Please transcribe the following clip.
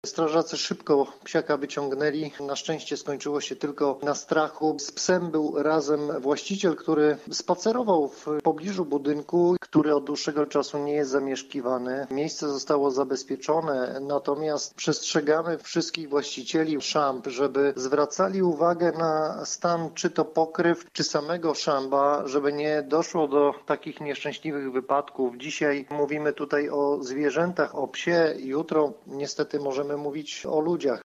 Strażacy szybko psiaka wyciągnęli. Na szczęście skończyło się tylko na strachu. Z psem był razem właściciel, który spacerował w pobliżu budynku, który od dłuższego czasu nie jest zamieszkiwany. Miejsce zostało zabezpieczone, natomiast przestrzegamy wszystkich właścicieli szamb, żeby zwracali uwagę na stan czy to pokryw, czy samego szamba, żeby nie doszło do takich nieszczęśliwych wypadków. Dzisiaj mówimy tutaj o zwierzętach, o psie, jutro niestety możemy mówić o ludziach.